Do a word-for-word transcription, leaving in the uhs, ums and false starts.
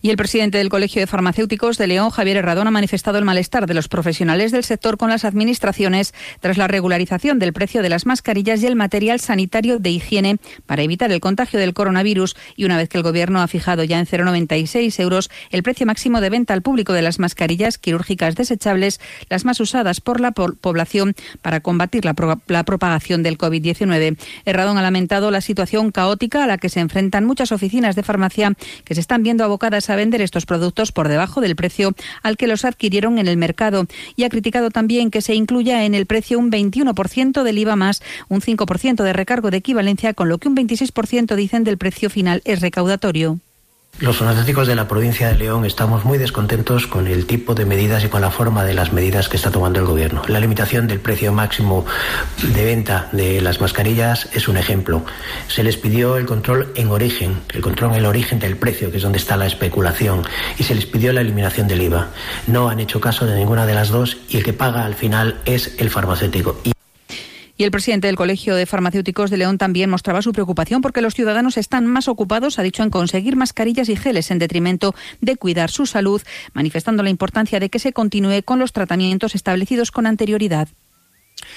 Y el presidente del Colegio de Farmacéuticos de León, Javier Herradón, ha manifestado el malestar de los profesionales del sector con las administraciones tras la regularización del precio de las mascarillas y el material sanitario de higiene para evitar el contagio del coronavirus, y una vez que el Gobierno ha fijado ya en cero coma noventa y seis euros el precio máximo de venta al público de las mascarillas quirúrgicas desechables, las más usadas por la po- población para combatir la, pro- la propagación del covid diecinueve. Herradón ha lamentado la situación caótica a la que se enfrentan muchas oficinas de farmacia que se están viendo abocadas a vender estos productos por debajo del precio al que los adquirieron en el mercado, y ha criticado también que se incluya en el precio un veintiuno por ciento del I V A más un cinco por ciento de recargo de equivalencia, con lo que un veintiséis por ciento dicen del precio final es recaudatorio. Los farmacéuticos de la provincia de León estamos muy descontentos con el tipo de medidas y con la forma de las medidas que está tomando el Gobierno. La limitación del precio máximo de venta de las mascarillas es un ejemplo. Se les pidió el control en origen, el control en el origen del precio, que es donde está la especulación, y se les pidió la eliminación del I V A. No han hecho caso de ninguna de las dos, y el que paga al final es el farmacéutico. Y Y el presidente del Colegio de Farmacéuticos de León también mostraba su preocupación porque los ciudadanos están más ocupados, ha dicho, en conseguir mascarillas y geles en detrimento de cuidar su salud, manifestando la importancia de que se continúe con los tratamientos establecidos con anterioridad.